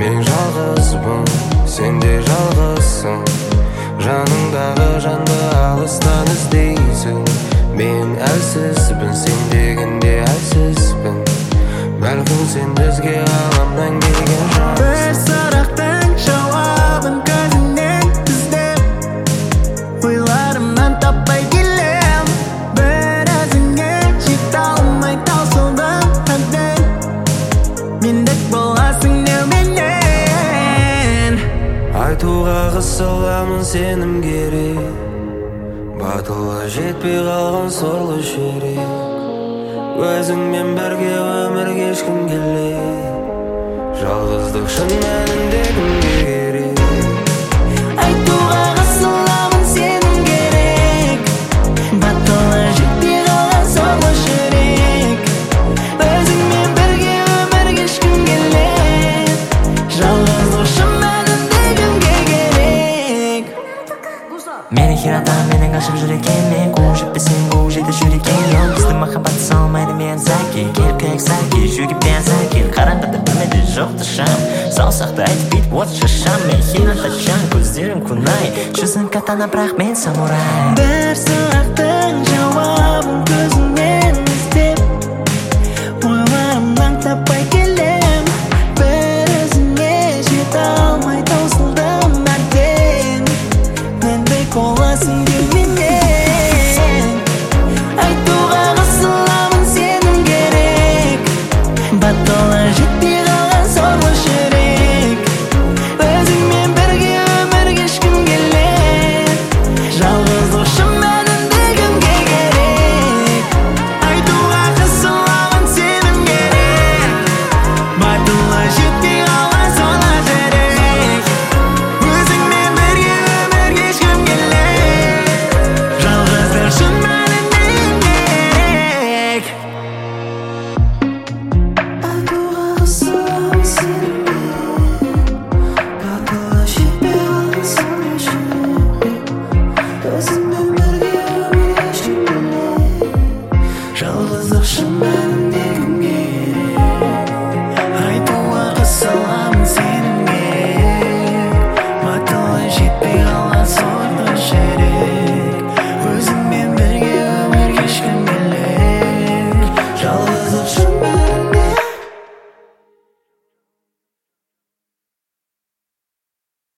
Мен жалғызбын, сен де жалғызсың. Жаныңдағы жанды алыстан іздейсің. Мен әлсізбін, сен дегенде әлсізбін. Бәлкім сен бізге ғаламнан келген жансың. Бір сұрақтың жауабын көзіңнен іздеп, ойларымнан таппай келем. Бір өзіңе жете алмай таусылдым әбден. Мендік боласың неуменен. Айтуға қысыламын, сенім керек. Батылы жетпей қалған сорлы жүрек. Өзіңмен бірге өмір кешкім келеді. Жалғыздық шын мәнінде кімге керек? Айтуға қысыламын, сенім керек. Батылы жетпей қалған сорлы жүрек. Өзіңмен бірге өмір кешкім келеді. Жалғыздық шын мәнінде кімге керек? Мені хиратам, менің ашып жүр екен. Мен қуып жетпесең қуып жетіп жүр екен. Біздің махаббатты салмайды мен сәке. Кел кәк сәке, жүге бән сәке. Қараңғыда білмеді жоқты шам. Саусақты айтып бит, вот шашам. Мен хинатачан, көздерім күнай. Жүзің катана, бірақ мен самурай. Бір сұрақтың жауабын көзің